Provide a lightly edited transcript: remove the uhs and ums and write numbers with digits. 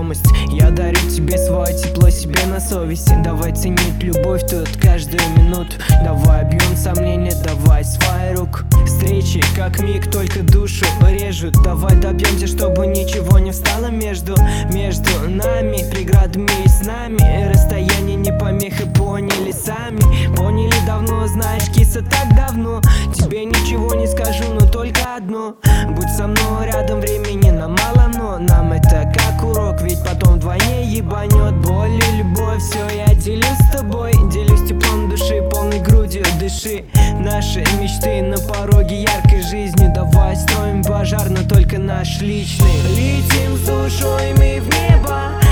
знакомость. Я дарю тебе свое тепло, себе на совести. Давай ценить любовь тут каждую минуту. Давай объем сомнения, давай свои рук. Встречи как миг, только душу режут. Давай добьемся, чтобы ничего не встало между нами, преградами и с нами. Расстояние не помеха, поняли сами. Поняли давно, знаешь, киса, так давно. Тебе ничего не скажу, но только одно: будь со мной рядом, времени нам мало, но нам это как урок, ведь потом вдвойне ебанет. Боль и любовь, все я делюсь с тобой. Делюсь теплом души, полной грудью дыши. Наши мечты на пороге яркой жизни. Давай строим пожар, но только наш личный. Летим с душой мы в небо,